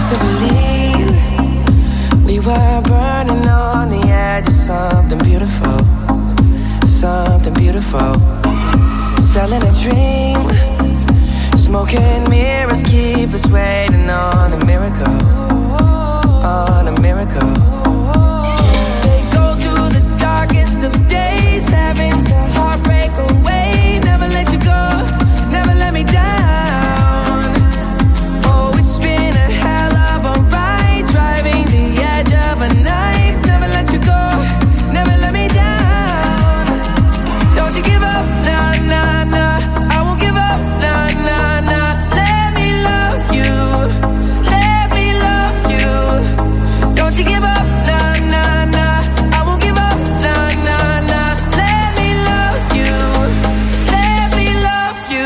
to believe we were burning on the edge of something beautiful, something beautiful. Selling a dream, smoking mirrors keep us waiting on a miracle, on a miracle. They go through the darkest of days, having to heartbreak away. Never let you go, never let me down. Oh, it's been a hell of a ride, driving the edge of a knife. Never let you go, never let me down. Don't you give up, nah, nah, nah. I won't give up, nah, nah, nah. Let me love you, let me love you. Don't you give up, nah, nah, nah. I won't give up, nah, nah, nah. Let me love you, let me love you.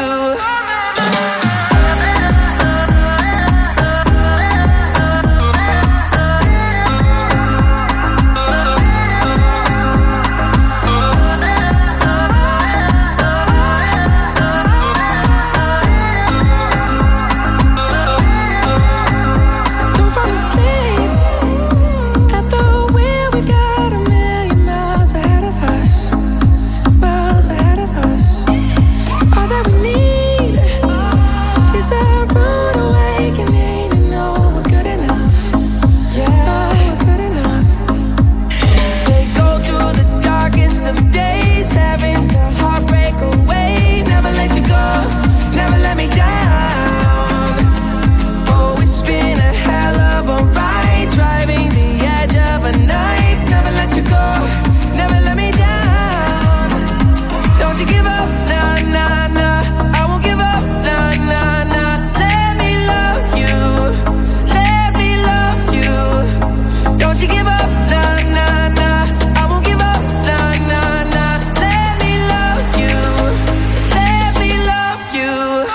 Don't fall asleep at the wheel. We've got a million miles ahead of us, miles ahead of us. All that we need is a rude awakening to know we're good enough. Yeah, we're good enough. They go through the darkest of days, having to heartbreak away. Never let you go, never let me down. Oh, it's been a hell of a ride, driving the edge of a knife. Never let you go, never let me down. Don't you give up, nah, nah, nah. I won't give up, nah, nah, nah. Let me love you, let me love you. Don't you give up, nah, nah, nah. I won't give up, nah, nah, nah. Let me love you, let me love you.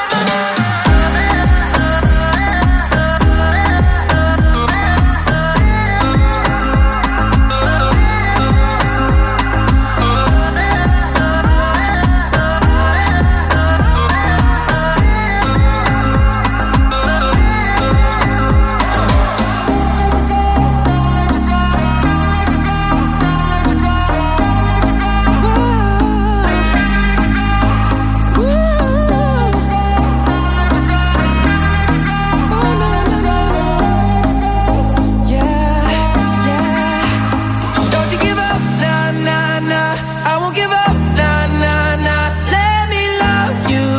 Don't you give up, nah, nah, nah. I won't give up, nah, nah, nah. Let me love you,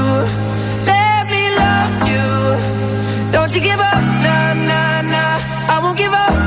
let me love you. Don't you give up, nah, nah, nah. I won't give up,